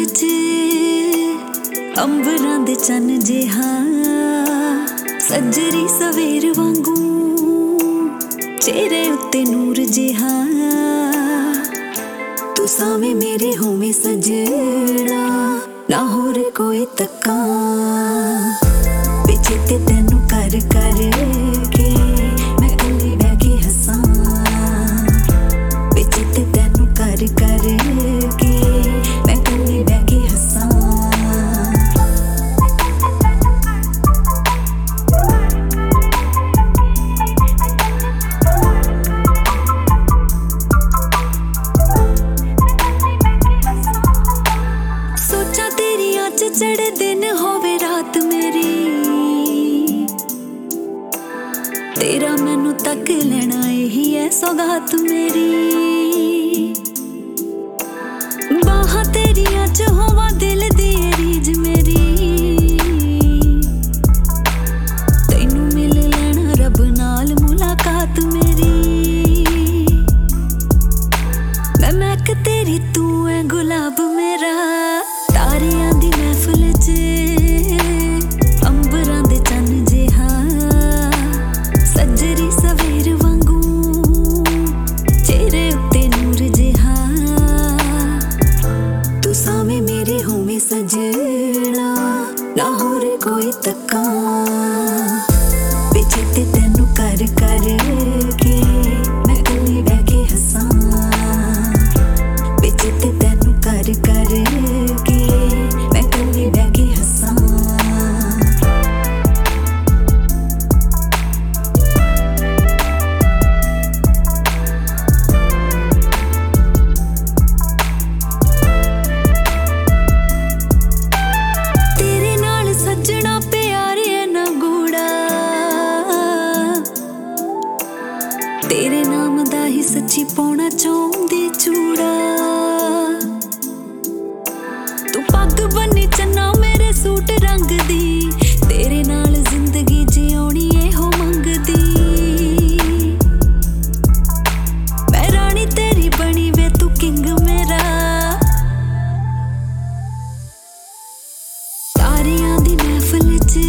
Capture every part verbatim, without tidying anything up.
च अंबरां दे चन्न जिहा सजरी सवेर वांगू चेहरे उत्ते नूर जिहा तू सावे मेरे होवे सजना ना होर कोई तक्का पिछे ते तेनू कर कर के मैं कली बह के हसां पिछे ते तेनू कर कर के मैं कली बह के हसां सोचा तेरी अच चढ़े दिन होवे रात मेरी तेरा मैनू तक लेना यही है सौगात मेरी बाहां तेरियां च होवा दिल दी रीज मेरी तैनू मिल लेना रब नाल मुलाकात मेरी मैं महक तेरी तू है गुलाब मेरा तारियां दी महफिल च अंबरां दे चन्न जिहा सजरी सवेर वांगू चेहरे उत्ते नूर जिहा तू सावे मेरे होवे सजना ना होर कोई तक्का पिछे ते तेनू कर कर के मैं कली बह के हसां पिछे ते तेनू कर कर के मैं कली बह के हसां तेरे नाल सजना प्यार है ना गूड़ा तेरे नाम दा ही सच्ची पौना चाहुंदी चूड़ा तू पग बन्नी चन्ना मेरे सूट रंग दी तेरे नाल जिंदगी जियोनी एहो मंगदी मैं रानी तेरी बनी वे तू किंग मेरा तारियां दी महफिल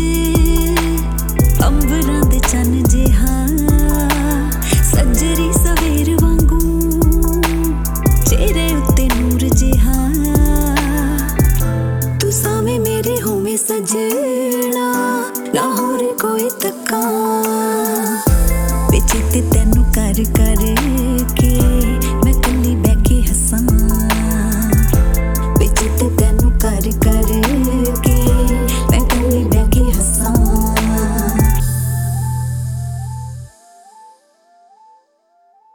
च अंबरां दे चन्न जिहा सजरी सवेर वांगू चेहरे उत्ते नूर जिहा तू सावे मेरे होवे सजना ना होर कोई तक्का पिछे ते तेनू कर कर